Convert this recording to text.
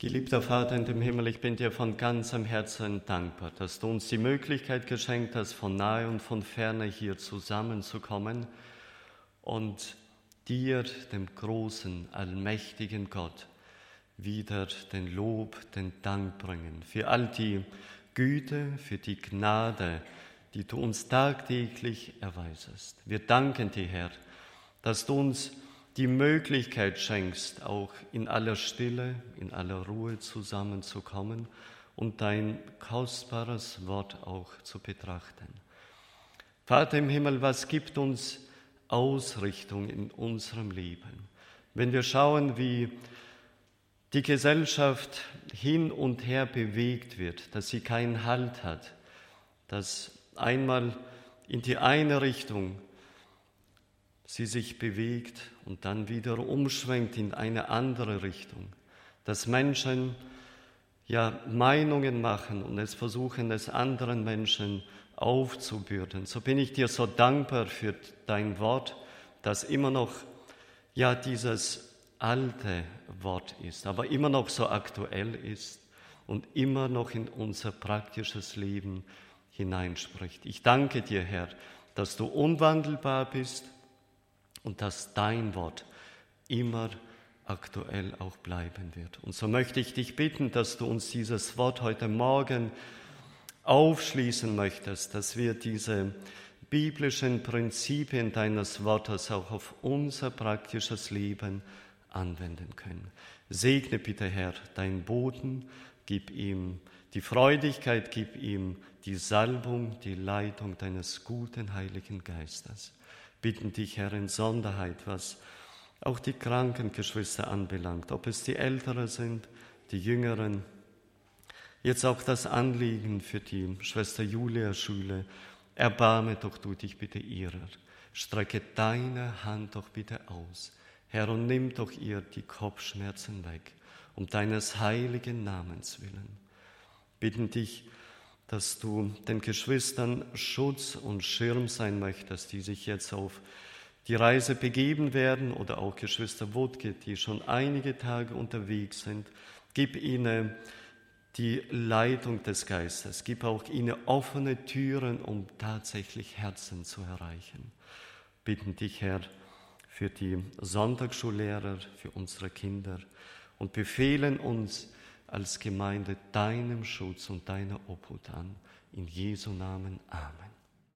Geliebter Vater in dem Himmel, ich bin dir von ganzem Herzen dankbar, dass du uns die Möglichkeit geschenkt hast, von nahe und von ferne hier zusammenzukommen und dir, dem großen, allmächtigen Gott, wieder den Lob, den Dank bringen für all die Güte, für die Gnade, die du uns tagtäglich erweisest. Wir danken dir, Herr, dass du uns die Möglichkeit schenkst, auch in aller Stille, in aller Ruhe zusammenzukommen und dein kostbares Wort auch zu betrachten. Vater im Himmel, was gibt uns Ausrichtung in unserem Leben? Wenn wir schauen, wie die Gesellschaft hin und her bewegt wird, dass sie keinen Halt hat, dass einmal in die eine Richtung sie sich bewegt und dann wieder umschwenkt in eine andere Richtung, dass Menschen Meinungen machen und es versuchen, es anderen Menschen aufzubürden. So bin ich dir so dankbar für dein Wort, das immer noch dieses alte Wort ist, aber immer noch so aktuell ist und immer noch in unser praktisches Leben hineinspricht. Ich danke dir, Herr, dass du unwandelbar bist und dass dein Wort immer aktuell auch bleiben wird. Und so möchte ich dich bitten, dass du uns dieses Wort heute Morgen aufschließen möchtest, dass wir diese biblischen Prinzipien deines Wortes auch auf unser praktisches Leben anwenden können. Segne bitte, Herr, dein Boden, gib ihm die Freudigkeit, gib ihm die Salbung, die Leitung deines guten Heiligen Geistes. Bitten dich, Herr, in Sonderheit, was auch die kranken Geschwister anbelangt, ob es die Älteren sind, die Jüngeren. Jetzt auch das Anliegen für die Schwester Julia Schüle. Erbarme doch du dich bitte ihrer. Strecke deine Hand doch bitte aus, Herr, und nimm doch ihr die Kopfschmerzen weg, um deines heiligen Namens willen. Bitten dich, dass du den Geschwistern Schutz und Schirm sein möchtest, die sich jetzt auf die Reise begeben werden, oder auch Geschwister Wodke, die schon einige Tage unterwegs sind. Gib ihnen die Leitung des Geistes, gib auch ihnen offene Türen, um tatsächlich Herzen zu erreichen. Bitten dich, Herr, für die Sonntagsschullehrer, für unsere Kinder und befehlen uns als Gemeinde deinem Schutz und deiner Obhut an. In Jesu Namen. Amen.